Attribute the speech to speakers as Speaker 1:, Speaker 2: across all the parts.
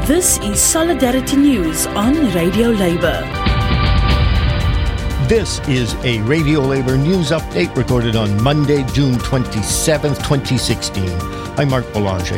Speaker 1: This is Solidarity News on Radio Labour.
Speaker 2: This is a Radio Labour news update recorded on Monday, June 27th, 2016. I'm Mark Boulanger.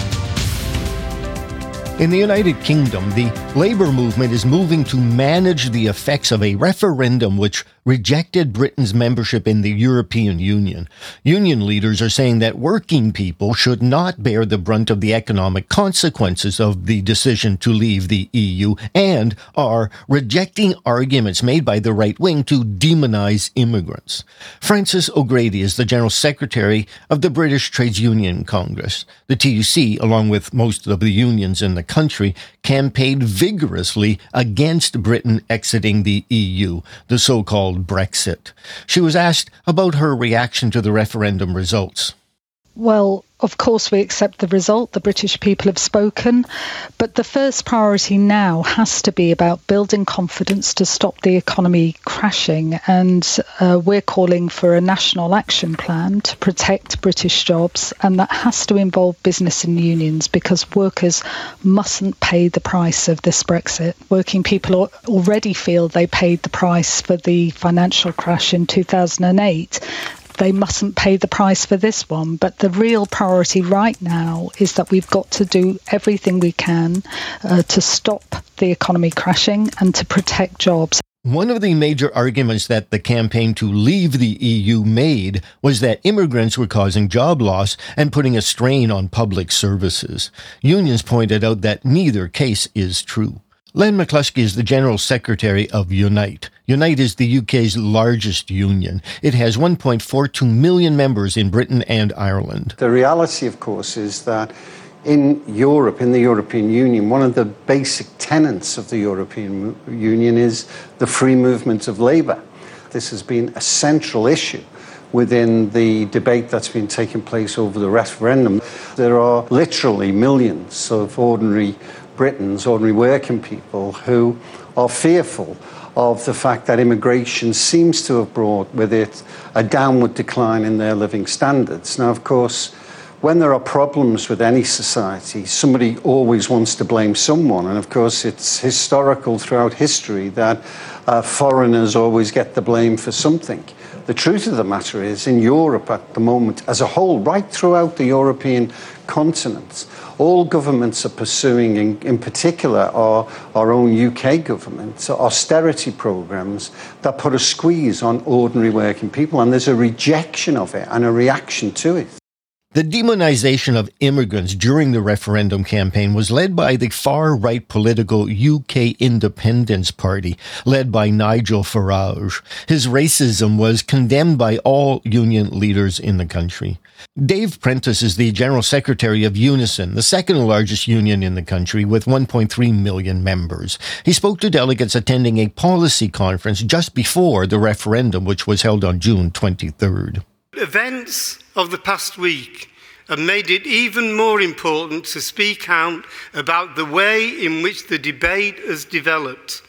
Speaker 2: In the United Kingdom, the Labour movement is moving to manage the effects of a referendum which rejected Britain's membership in the European Union. Union leaders are saying that working people should not bear the brunt of the economic consequences of the decision to leave the EU and are rejecting arguments made by the right wing to demonize immigrants. Frances O'Grady is the General Secretary of the British Trades Union Congress. The TUC, along with most of the unions in the country, campaigned vigorously against Britain exiting the EU, the so-called Brexit. She was asked about her reaction to the referendum results.
Speaker 3: Well, of course we accept the result. The British people have spoken. But the first priority now has to be about building confidence to stop the economy crashing. And we're calling for a national action plan to protect British jobs. And that has to involve business and unions because workers mustn't pay the price of this Brexit. Working people already feel they paid the price for the financial crash in 2008. They mustn't pay the price for this one. But the real priority right now is that we've got to do everything we can to stop the economy crashing and to protect jobs.
Speaker 2: One of the major arguments that the campaign to leave the EU made was that immigrants were causing job loss and putting a strain on public services. Unions pointed out that neither case is true. Len McCluskey is the General Secretary of Unite. Unite is the UK's largest union. It has 1.42 million members in Britain and Ireland.
Speaker 4: The reality, of course, is that in Europe, in the European Union, one of the basic tenets of the European Union is the free movement of labour. This has been a central issue within the debate that's been taking place over the referendum. There are literally millions of ordinary Britons, ordinary working people, who are fearful of the fact that immigration seems to have brought with it a downward decline in their living standards. Now, of course, when there are problems with any society, somebody always wants to blame someone. And of course, it's historical throughout history that foreigners always get the blame for something. The truth of the matter is, in Europe at the moment, as a whole, right throughout the European continent, all governments are pursuing, in particular our own UK government, austerity programmes that put a squeeze on ordinary working people, and there's a rejection of it and a reaction to it.
Speaker 2: The demonization of immigrants during the referendum campaign was led by the far-right political UK Independence Party, led by Nigel Farage. His racism was condemned by all union leaders in the country. Dave Prentice is the General Secretary of Unison, the second largest union in the country with 1.3 million members. He spoke to delegates attending a policy conference just before the referendum, which was held on June 23rd.
Speaker 5: Events of the past week have made it even more important to speak out about the way in which the debate has developed.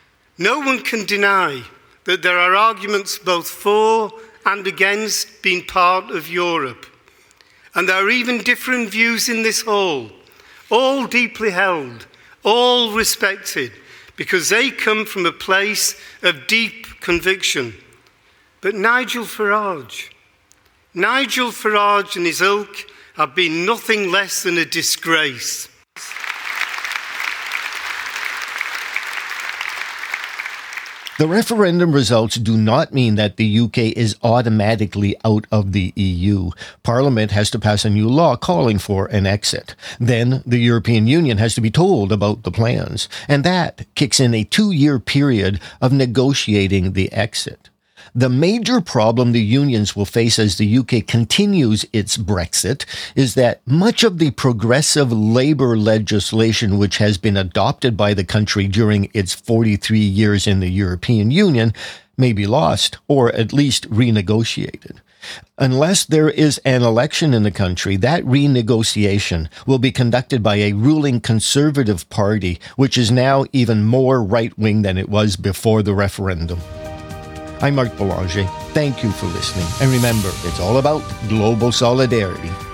Speaker 5: No one can deny that there are arguments both for and against being part of Europe. And there are even different views in this hall, all deeply held, all respected, because they come from a place of deep conviction. But Nigel Farage and his ilk have been nothing less than a disgrace.
Speaker 2: The referendum results do not mean that the UK is automatically out of the EU. Parliament has to pass a new law calling for an exit. Then the European Union has to be told about the plans. And that kicks in a 2-year period of negotiating the exit. The major problem the unions will face as the UK continues its Brexit is that much of the progressive labour legislation which has been adopted by the country during its 43 years in the European Union may be lost or at least renegotiated. Unless there is an election in the country, that renegotiation will be conducted by a ruling Conservative Party, which is now even more right-wing than it was before the referendum. I'm Mark Boulanger. Thank you for listening. And remember, it's all about global solidarity.